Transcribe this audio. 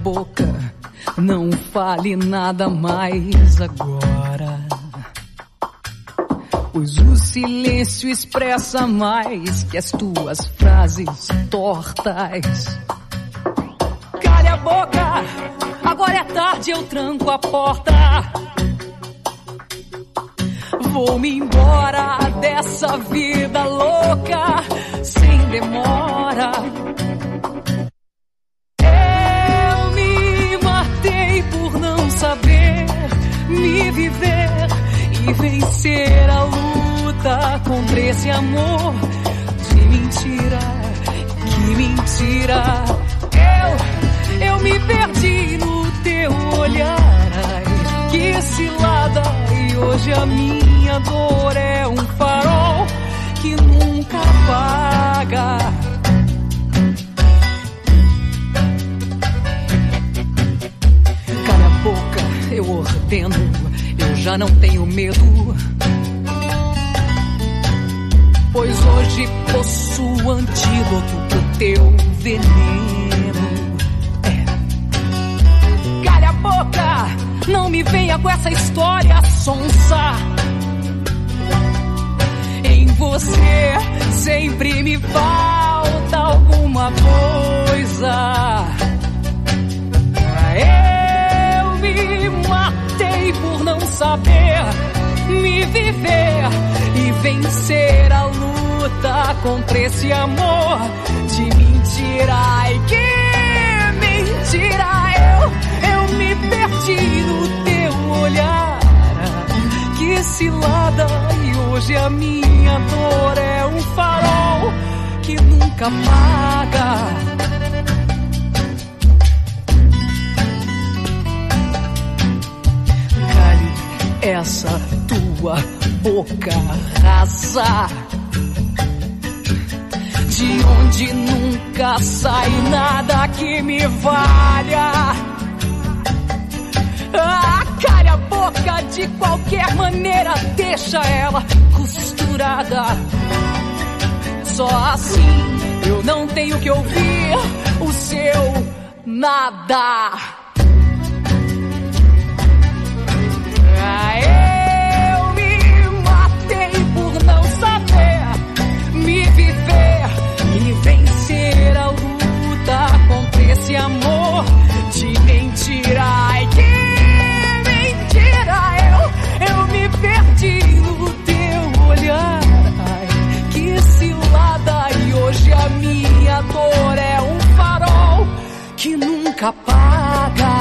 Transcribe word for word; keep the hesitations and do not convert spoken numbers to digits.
boca, não fale nada mais agora, pois o silêncio expressa mais que as tuas frases tortas. Cale a boca, agora é tarde, eu tranco a porta. Vou-me embora dessa vida louca, sem demora. Eu me matei por não saber me viver e vencer a luta contra esse amor de mentira, que mentira. Eu, eu me perdi no teu olhar, ai, que cilada. E hoje a minha dor é um farol que nunca apaga. Cala a boca, eu ordeno, eu já não tenho medo, pois hoje possuo antídoto pro teu veneno. É. Cala a boca! Não me venha com essa história sonsa. Em você sempre me falta alguma coisa. Eu me matei por não saber me viver e vencer a luta contra esse amor de mentira. Ai, que mentira! Eu, eu me perdi no teu olhar, que cilada. E hoje a minha dor é um farol que nunca apaga. Cale essa tua boca rasa, de onde nunca sai nada que me valha. Ah, cale a boca de qualquer maneira, deixa ela costurada. Só assim eu não tenho que ouvir o seu nada. Ah, eu me matei por não saber me viver e vencer a luta contra esse amor de mentira. Ai, que eu me perdi no teu olhar, ai, que cilada. E hoje a minha dor é um farol que nunca apaga.